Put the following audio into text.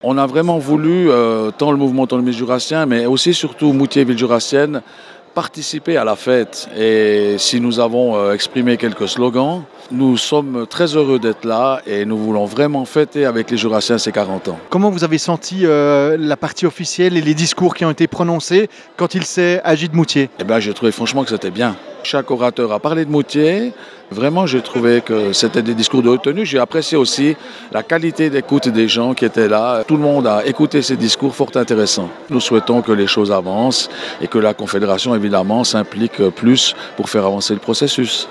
On a vraiment voulu, tant le mouvement autonomie jurassien, mais aussi surtout Moutier Ville Jurassienne, participer à la fête. Et si nous avons exprimé quelques slogans, nous sommes très heureux d'être là et nous voulons vraiment fêter avec les Jurassiens ces 40 ans. Comment vous avez senti la partie officielle et les discours qui ont été prononcés quand il s'est agi de Moutier? Eh bien, j'ai trouvé franchement que c'était bien. Chaque orateur a parlé de Moutier. Vraiment, j'ai trouvé que c'était des discours de haute tenue. J'ai apprécié aussi la qualité d'écoute des gens qui étaient là. Tout le monde a écouté ces discours fort intéressants. Nous souhaitons que les choses avancent et que la Confédération, évidemment, s'implique plus pour faire avancer le processus.